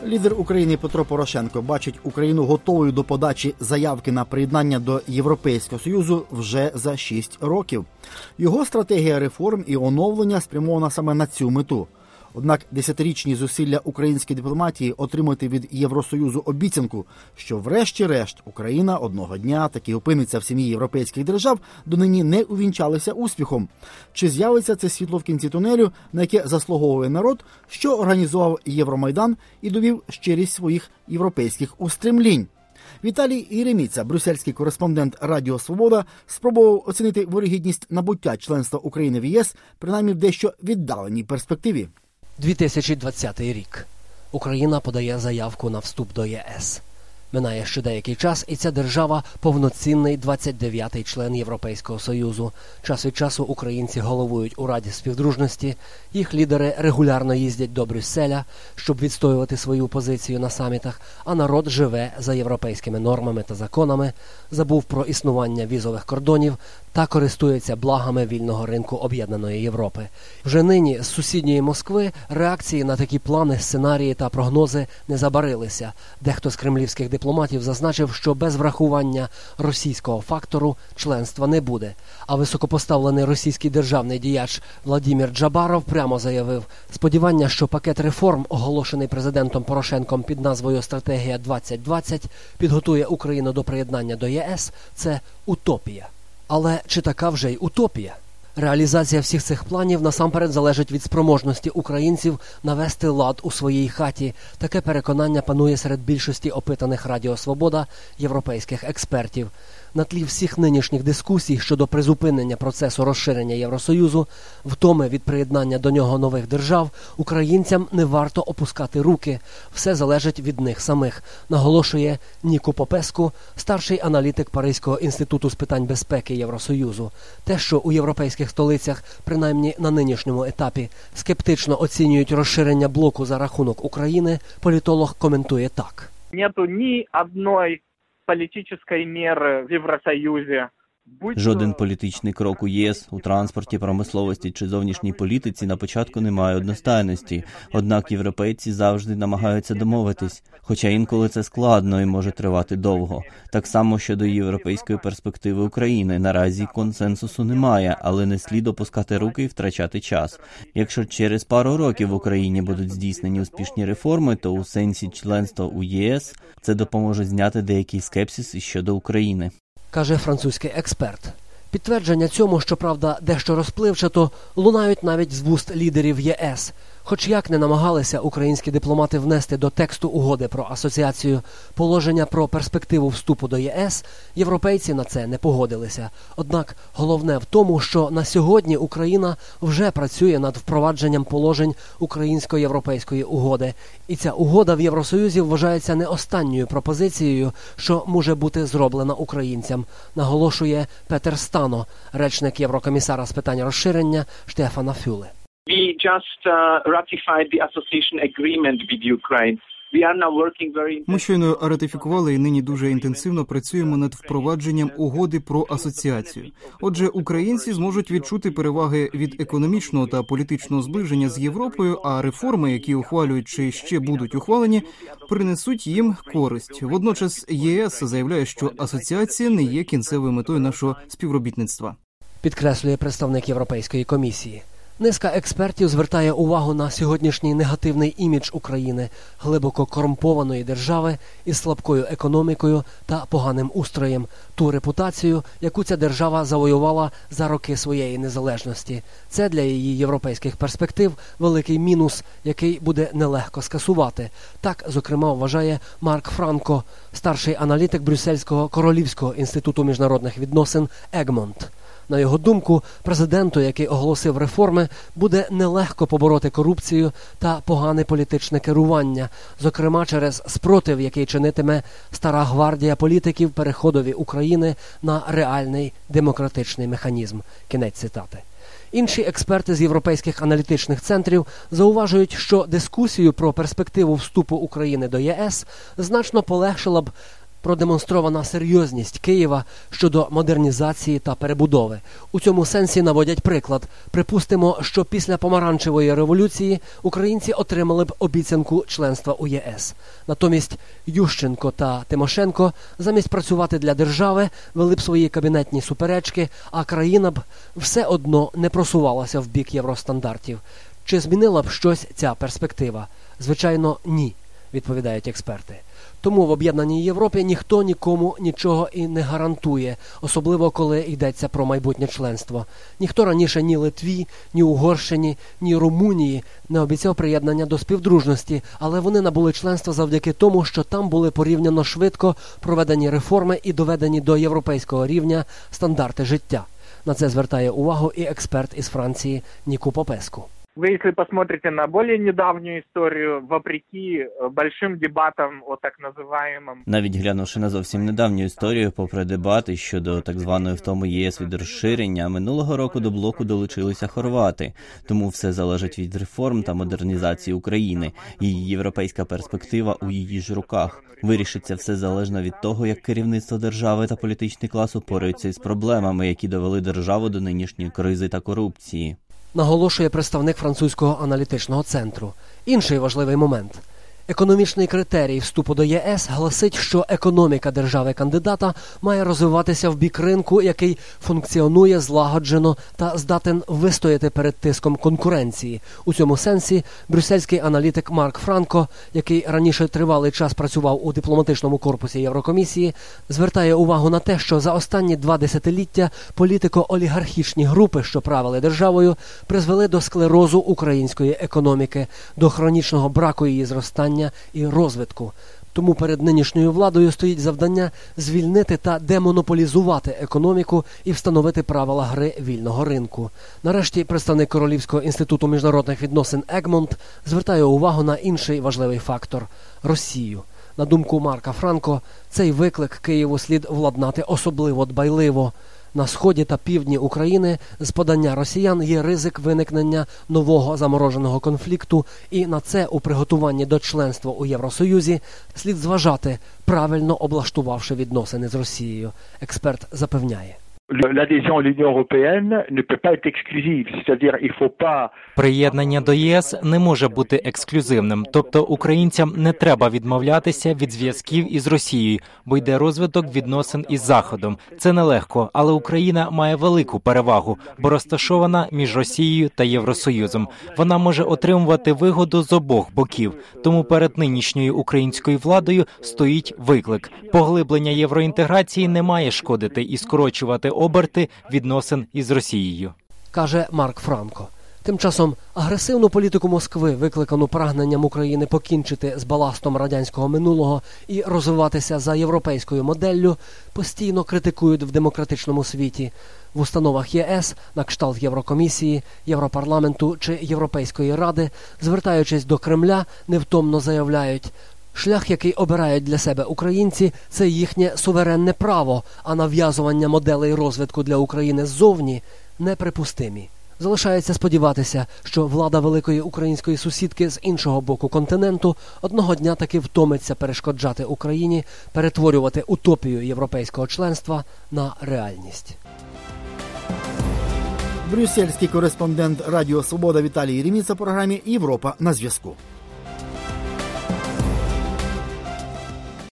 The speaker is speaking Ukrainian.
Лідер України Петро Порошенко бачить Україну готовою до подачі заявки на приєднання до Європейського Союзу вже за 6 років. Його стратегія реформ і оновлення спрямована саме на цю мету. Однак десятирічні зусилля української дипломатії отримати від Євросоюзу обіцянку, що врешті-решт Україна одного дня таки опиниться в сім'ї європейських держав, донині не увінчалися успіхом. Чи з'явиться це світло в кінці тунелю, на яке заслуговує народ, що організував Євромайдан і довів щирість своїх європейських устремлінь? Віталій Єреміца, брюссельський кореспондент Радіо Свобода, спробував оцінити вирогідність набуття членства України в ЄС, принаймні в дещо віддаленій перспективі. 2020 рік. Україна подає заявку на вступ до ЄС. Минає ще деякий час, і ця держава – повноцінний 29-й член Європейського Союзу. Час від часу українці головують у Раді Співдружності, їх лідери регулярно їздять до Брюсселя, щоб відстоювати свою позицію на самітах, а народ живе за європейськими нормами та законами, забув про існування візових кордонів та користується благами вільного ринку Об'єднаної Європи. Вже нині з сусідньої Москви реакції на такі плани, сценарії та прогнози не забарилися. Дехто з кремлівських дипломатів зазначив, що без врахування російського фактору членства не буде. А високопоставлений російський державний діяч Владимир Джабаров прямо заявив, сподівання, що пакет реформ, оголошений президентом Порошенком під назвою «Стратегія 2020», підготує Україну до приєднання до ЄС – це утопія. Але чи така вже й утопія? Реалізація всіх цих планів насамперед залежить від спроможності українців навести лад у своїй хаті. Таке переконання панує серед більшості опитаних Радіо Свобода європейських експертів. На тлі всіх нинішніх дискусій щодо призупинення процесу розширення Євросоюзу, втоми від приєднання до нього нових держав, українцям не варто опускати руки. Все залежить від них самих, наголошує Ніко Попеску, старший аналітик Паризького інституту з питань безпеки Євросоюзу. Те, що у європейських столицях, принаймні на нинішньому етапі, скептично оцінюють розширення блоку за рахунок України, політолог коментує так. Нету ні одної політичної міри в Євросоюзі. Жоден політичний крок у ЄС, у транспорті, промисловості чи зовнішній політиці на початку не має одностайності. Однак європейці завжди намагаються домовитись, хоча інколи це складно і може тривати довго. Так само щодо європейської перспективи України. Наразі консенсусу немає, але не слід опускати руки і втрачати час. Якщо через пару років в Україні будуть здійснені успішні реформи, то у сенсі членства у ЄС це допоможе зняти деякий скепсис щодо України. Каже французький експерт. Підтвердження цьому, щоправда, дещо розпливчато, лунають навіть з вуст лідерів ЄС. Хоч як не намагалися українські дипломати внести до тексту угоди про асоціацію положення про перспективу вступу до ЄС, європейці на це не погодилися. Однак головне в тому, що на сьогодні Україна вже працює над впровадженням положень українсько-європейської угоди. І ця угода в Євросоюзі вважається не останньою пропозицією, що може бути зроблена українцям, наголошує Петер Стано, речник Єврокомісара з питань розширення Штефана Фюле. We just ratified the association agreement with Ukraine. Ми щойно ратифікували і нині дуже інтенсивно працюємо над впровадженням угоди про асоціацію. Отже, українці зможуть відчути переваги від економічного та політичного зближення з Європою, а реформи, які ухвалюють чи ще будуть ухвалені, принесуть їм користь. Водночас ЄС заявляє, що асоціація не є кінцевою метою нашого співробітництва. Підкреслює представник Європейської комісії. Низка експертів звертає увагу на сьогоднішній негативний імідж України, глибоко корумпованої держави із слабкою економікою та поганим устроєм, ту репутацію, яку ця держава завоювала за роки своєї незалежності. Це для її європейських перспектив великий мінус, який буде нелегко скасувати. Так, зокрема, вважає Марк Франко, старший аналітик Брюссельського Королівського інституту міжнародних відносин «Егмонт». На його думку, президенту, який оголосив реформи, буде нелегко побороти корупцію та погане політичне керування, зокрема через спротив, який чинитиме стара гвардія політиків переходові України на реальний демократичний механізм. Кінець цитати. Інші експерти з європейських аналітичних центрів зауважують, що дискусію про перспективу вступу України до ЄС значно полегшила б продемонстрована серйозність Києва щодо модернізації та перебудови. У цьому сенсі наводять приклад. Припустимо, що після помаранчевої революції українці отримали б обіцянку членства у ЄС. Натомість Ющенко та Тимошенко замість працювати для держави вели б свої кабінетні суперечки, а країна б все одно не просувалася в бік євростандартів. Чи змінила б щось ця перспектива? Звичайно, ні, відповідають експерти. Тому в об'єднаній Європі ніхто нікому нічого і не гарантує, особливо коли йдеться про майбутнє членство. Ніхто раніше ні Литві, ні Угорщині, ні Румунії не обіцяв приєднання до співдружності, але вони набули членства завдяки тому, що там були порівняно швидко проведені реформи і доведені до європейського рівня стандарти життя. На це звертає увагу і експерт із Франції Ніку Попеску. Вы, если посмотрите на более недавнюю историю, вопреки большим дебатам о так называемом... Навіть глянувши на зовсім недавню історію, попри дебати щодо так званої втоми ЄС від розширення, минулого року до блоку долучилися хорвати. Тому все залежить від реформ та модернізації України. Її європейська перспектива у її ж руках. Вирішиться все залежно від того, як керівництво держави та політичний клас упораються із проблемами, які довели державу до нинішньої кризи та корупції. Наголошує представник французького аналітичного центру. Інший важливий момент. Економічний критерій вступу до ЄС гласить, що економіка держави-кандидата має розвиватися в бік ринку, який функціонує злагоджено та здатен вистояти перед тиском конкуренції. У цьому сенсі брюссельський аналітик Марк Франко, який раніше тривалий час працював у дипломатичному корпусі Єврокомісії, звертає увагу на те, що за останні 2 десятиліття політико-олігархічні групи, що правили державою, призвели до склерозу української економіки, до хронічного браку її зростання і розвитку. Тому перед нинішньою владою стоїть завдання звільнити та демонополізувати економіку і встановити правила гри вільного ринку. Нарешті представник Королівського інституту міжнародних відносин Егмонт звертає увагу на інший важливий фактор – Росію. На думку Марка Франко, цей виклик Києву слід владнати особливо дбайливо. На сході та півдні України з подання росіян є ризик виникнення нового замороженого конфлікту, і на це у приготуванні до членства у Євросоюзі слід зважати, правильно облаштувавши відносини з Росією. Експерт запевняє. L'adhésion à l'Union européenne ne peut pas être exclusive, c'est-à-dire il faut pas... Приєднання до ЄС не може бути ексклюзивним, тобто українцям не треба відмовлятися від зв'язків із Росією, бо йде розвиток відносин із Заходом. Це нелегко, але Україна має велику перевагу, бо розташована між Росією та Євросоюзом. Вона може отримувати вигоду з обох боків, тому перед нинішньою українською владою стоїть виклик. Поглиблення євроінтеграції не має шкодити і скорочувати оберти відносин із Росією. Каже Марк Франко. Тим часом агресивну політику Москви, викликану прагненням України покінчити з баластом радянського минулого і розвиватися за європейською моделлю, постійно критикують в демократичному світі. В установах ЄС, на кшталт Єврокомісії, Європарламенту чи Європейської Ради, звертаючись до Кремля, невтомно заявляють: шлях, який обирають для себе українці, це їхнє суверенне право, а нав'язування моделей розвитку для України ззовні неприпустимі. Залишається сподіватися, що влада великої української сусідки з іншого боку континенту одного дня таки втомиться перешкоджати Україні перетворювати утопію європейського членства на реальність. Брюссельський кореспондент Радіо Свобода Віталій Єреміць у програмі «Європа на зв'язку».